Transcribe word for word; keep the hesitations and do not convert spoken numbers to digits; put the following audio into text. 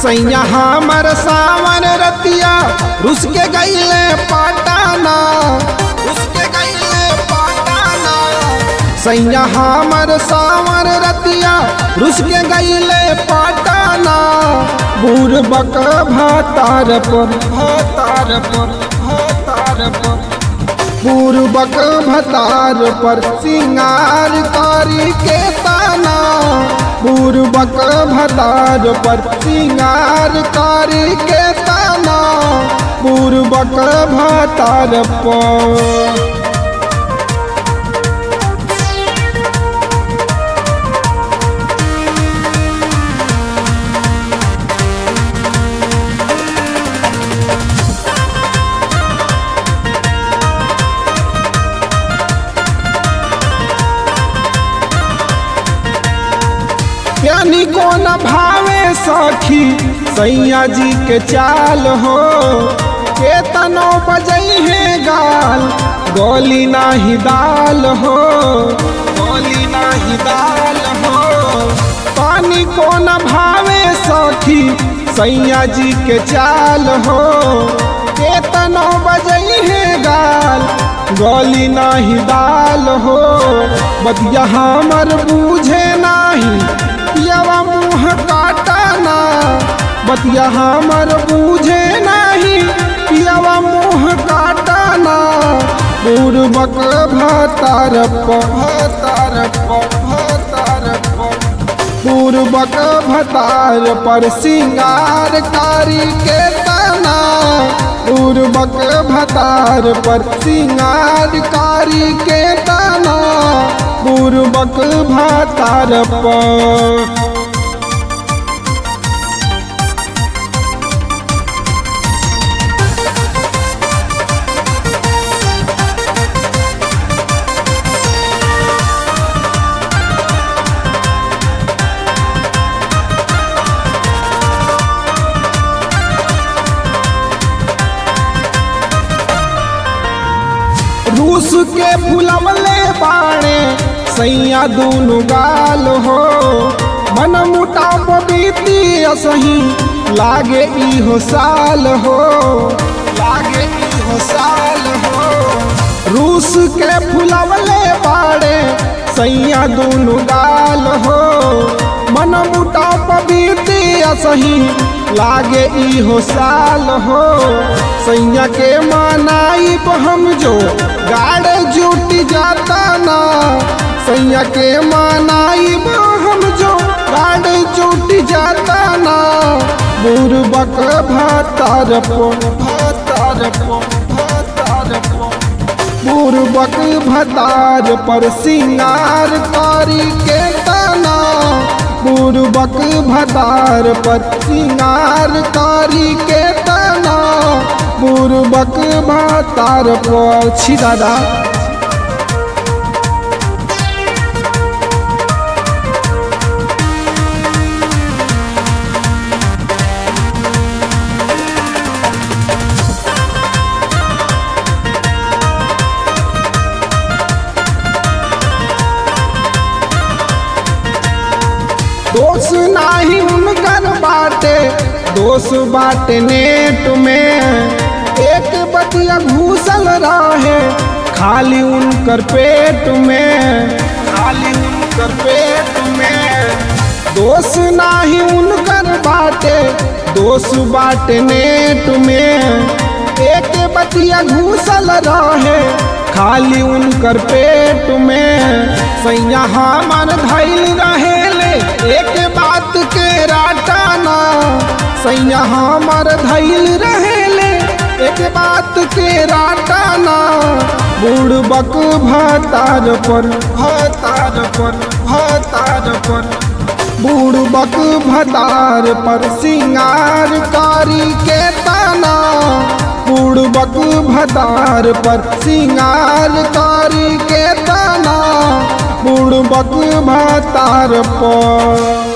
सैया हमर सावन रतिया रुस के गईले पटाना, रुस के गईले पटाना। सैया हमर सावन रतिया रुस के गईले पटाना। बुरबक भातार पर भातार पर भातार पर बुरबक भतार पर सिंगार कारी के ताना। बुरबक भतार पर सिंगार कारी के ताना। बुरबक भतार पर यानी को न भावे सखी सैया जी के चाल हो। केतनो बजई है गाल गोली नाही दाल हो, गोली नाही दाल हो। पानी को न भावे सखी सैया जी के चाल हो। केतनो बजई है गाल गोली नाही दाल हो। बतिया हमर बूझे नाही पियावा मुँह काटाना। बतिया हमर बूझे नहीं पियावा मुँह काटाना। बुरबक भतार पर भतार पर भतार पर बुरबक भतार पर सिंगार कारी के ताना। बुरबक भतार पर सिंगार कारी के ताना। बुरबक भतार पर रूस के फुलवले बाणे सैया दूनु गाल हो। मन मुटाव बीती असही लागे इहो साल हो, लागे इहो साल हो। रूस के फुलवले बाणे सैया दूनु गाल हो। मन मुटाव बीती असही लागे इहो साल हो। सैया के मनाई हम जो गाड़ जुट जाता ना। सैया के मनाई हम जो गाड़ जुट जाता ना। बुरबक भतार पर भतार पर भतार पर बुरबक भतार पर सिंगार कारी के ताना। बुरबक भतार पर सिंगार कारी के ताना। बुरबक भतार पर छी दादा। दोष नाही उनकर बाटे दोष बाटे नेट में। एक बतिया घूसल रहे खाली उनकर पेट में, खाली उनकर पेट में। दोष नाही उनकर बाटे दोष बाटे नेट में। एक बतिया घूसल रहे खाली उनकर पेट में। सैया हमर धैल रहेले एक बात के राटाना। सैया हमर धैल रहेले एक बात के राटाना। बुरबक भतार पर भतार पर भतार पर बुरबक भतार पर सिंगार कारी के ताना। बुरबक भतार पर सिंगार कारी के ताना। बुरबक भतार पर